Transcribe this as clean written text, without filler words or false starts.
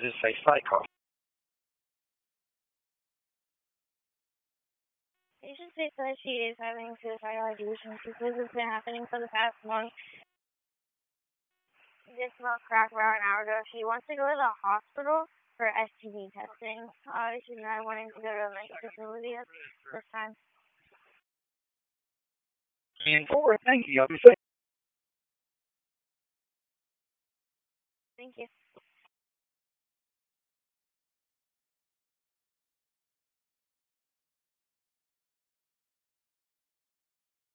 Does it say psycho? You should say that she is having suicidal ideations because it's been happening for the past month. This about crack about an hour ago. She wants to go to the hospital for STD testing. She's not wanting to go to a mental facility at this time. And forward, thank you. I'll be safe. Thank you.